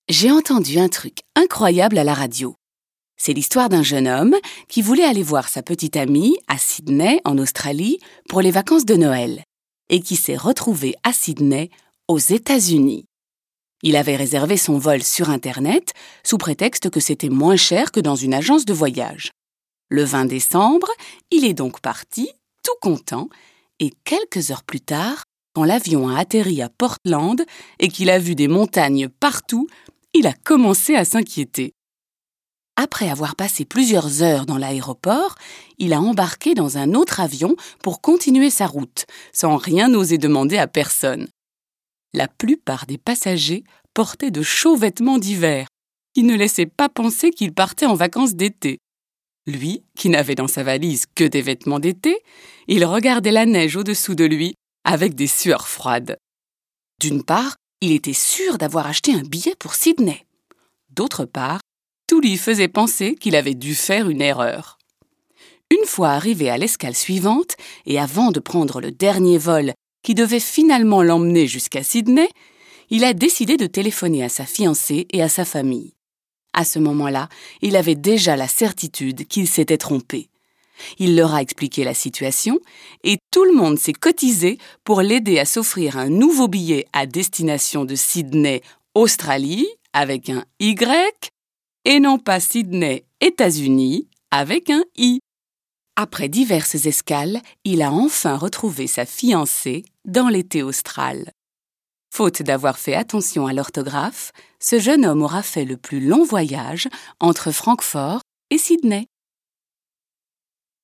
J'ai entendu un truc incroyable à la radio. C'est l'histoire d'un jeune homme qui voulait aller voir sa petite amie à Sydney, en Australie, pour les vacances de Noël, et qui s'est retrouvé à Sydney, aux États-Unis. Il avait réservé son vol sur Internet sous prétexte que c'était moins cher que dans une agence de voyage. Le 20 décembre, il est donc parti, tout content, et quelques heures plus tard, quand l'avion a atterri à Portland et qu'il a vu des montagnes partout, il a commencé à s'inquiéter. Après avoir passé plusieurs heures dans l'aéroport, il a embarqué dans un autre avion pour continuer sa route, sans rien oser demander à personne. La plupart des passagers portaient de chauds vêtements d'hiver, qui ne laissaient pas penser qu'il partait en vacances d'été. Lui, qui n'avait dans sa valise que des vêtements d'été, il regardait la neige au-dessous de lui avec des sueurs froides. D'une part, il était sûr d'avoir acheté un billet pour Sydney. D'autre part, tout lui faisait penser qu'il avait dû faire une erreur. Une fois arrivé à l'escale suivante, et avant de prendre le dernier vol qui devait finalement l'emmener jusqu'à Sydney, il a décidé de téléphoner à sa fiancée et à sa famille. À ce moment-là, il avait déjà la certitude qu'il s'était trompé. Il leur a expliqué la situation et tout le monde s'est cotisé pour l'aider à s'offrir un nouveau billet à destination de Sydney, Australie, avec un Y, et non pas Sydney, États-Unis, avec un I. Après diverses escales, il a enfin retrouvé sa fiancée dans l'été austral. Faute d'avoir fait attention à l'orthographe, ce jeune homme aura fait le plus long voyage entre Francfort et Sydney.